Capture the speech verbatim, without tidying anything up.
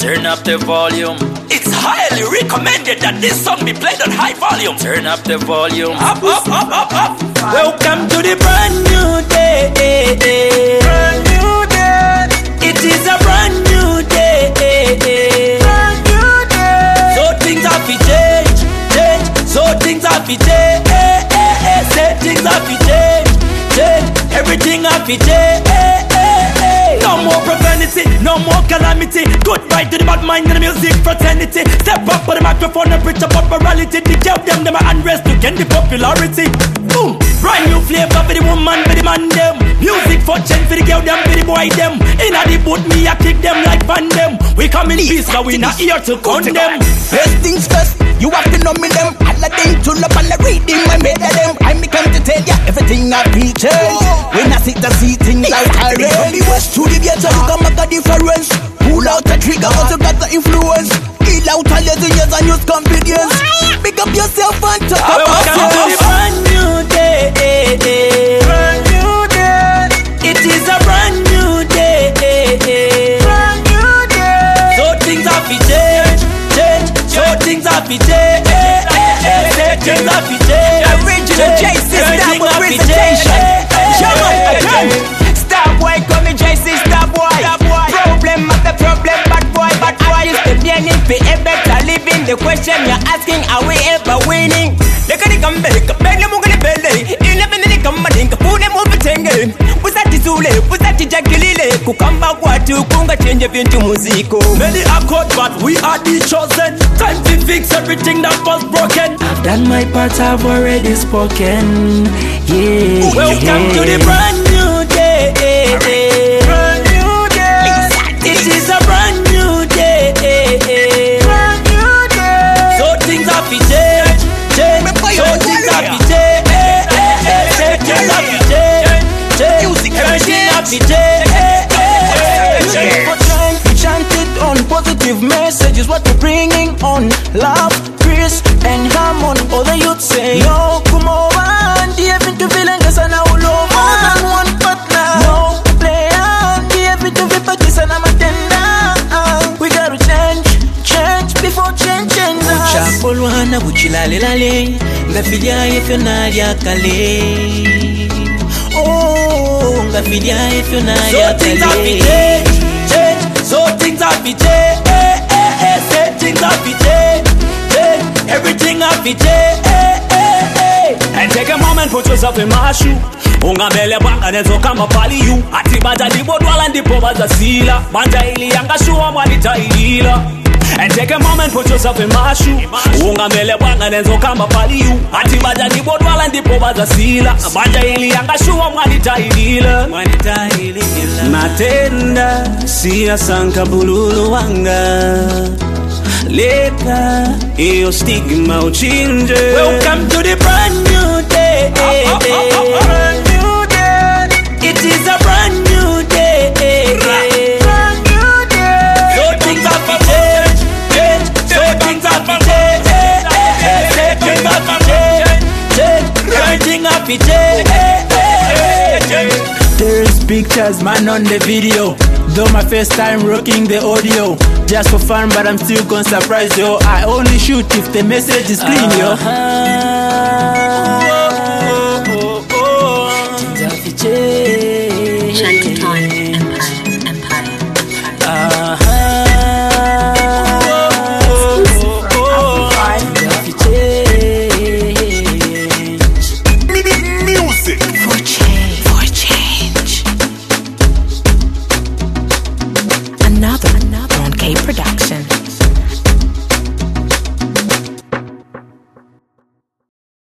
Turn up the volume. It's highly recommended that this song be played on high volume. Turn up the volume. Up, up, up, up, up. Welcome to the brand new day. Brand new day. It is a brand new day. Brand new day. So things have to change, change. So things have to change. Say things have to change, change. Everything have to change. No more profanity, no more calamity. Goodbye to the bad mind and the music fraternity. Step up for the microphone and preach about morality. The girl them, them are unrest to gain the popularity. Boom, brand new flavor for the woman, for the man them. Music for change for the girl them, for the boy them. Inna the boot me, I kick them like Van them. We come in peace, but we not here to condemn. First things first, you have to know me them. Aladdin to love and the reading my made of them. I me come to tell ya everything I feature. When I sit and see things like I read. From the west to the ghetto, you can make a difference. Pull out the trigger, also got the influence. Kill out all your years and use confidence. Pick up yourself and talk about welcome to the brand new day. Brand new day. It is a brand new day. Brand new day. So things have to change, change. So things have to change. Things have to change. Original J C Star Boy presentation. Come on, again. Star Boy, come in J C Star Boy. Problem after problem, bad boy, bad boy. Is the beginning for a better living? The question you're asking, are we ever winning? Look at the comeback, bang the muggle belly. Eleven in the commanding, pull them over tengen. Was that the Zule? Was that the Jacqueline? Kukamba watu, kunga change into musico. Many are caught, but we are the chosen. Time to fix everything that was broken. I've done my part, I've already spoken. Yeah. Welcome to the brand new day. Brand new day. It is a brand new day. Brand new day. So things have to change, change. So things have to change. Things have to change, change. Everything have to change. We chanted on positive messages, what we're bringing on love, peace, and harmony. All the youth say, no, come over, and the heaven to feel and guess I know love. More than one partner, no player, the heaven to feel but this and I'm a tender. We gotta change, change before change change us. Uchapolwana buchilale lale, ngafilia ifyo nalia kale. Oh, ngafilia ifyo nalia kale. So things have to change, change. So things have to change. Say things have to change, change. Everything have to change. And take a moment, put yourself in my shoe. Ungambele banga nezo kama pali you. Ati banja libo dwala ndipo baza sila. Banja ili yanga shuwa mwanita ilila. And take a moment, put yourself in my shoe. Ungambele banga nezo kama pali you. Ati banja libo dwala ndipo baza sila. Banja ili yanga shuwa mwanita ilila. Mwanita ilila. Matenda siya sanka bululu wanga. Leka iyo stigma uchinje. Welcome to the brand new day. Up, up, up, up, brand new day. It is a brand new day. Brand new day. So things have to change, change. So things have to change. Things have to change, change. Everything have to change. There's pictures, man, on the video. Though my first time rocking the audio. Just for fun, but I'm still gonna surprise you. I only shoot if the message is clean, yo. Chanting time, Empire, Empire. Music for change, for change. Another, another on K Production.